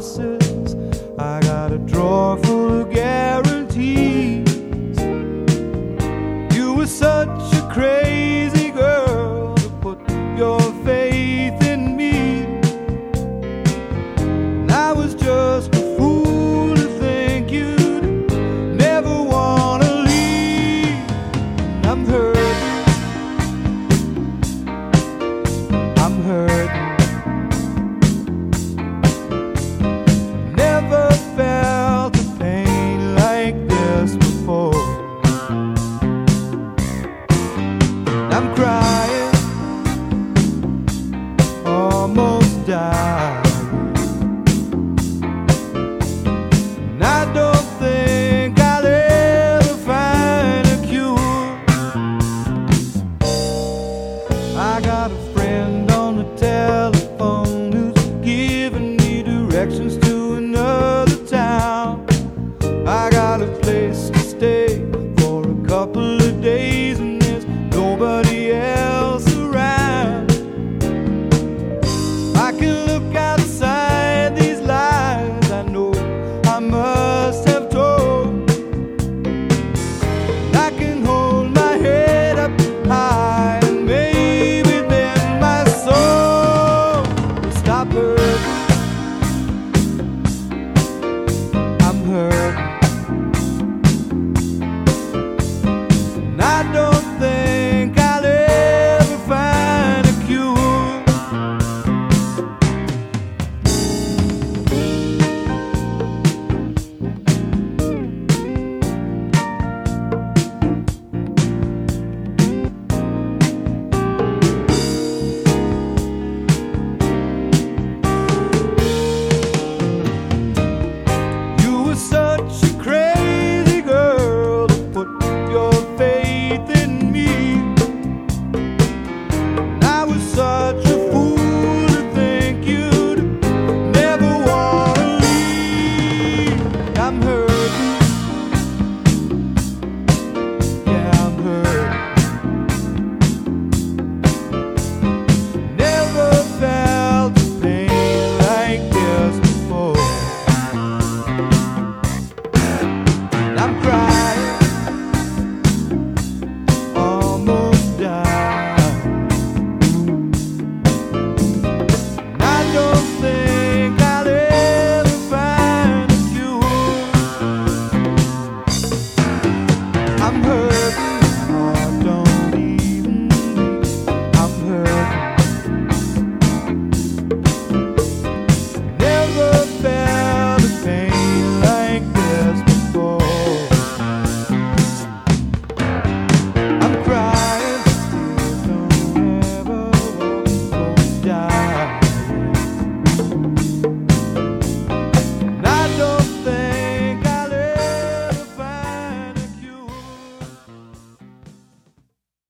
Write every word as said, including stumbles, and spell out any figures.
promises. I got a drawer full of guarantees. You were such a crazy girl to put your faith in me, and I was just a fool to think you'd never want to leave. And I'm hurting, I'm hurting. Never felt a pain like this before. I'm crying, almost dying, and I don't think I'll ever find a cure. I got a friend on the telephone who's giving me directions to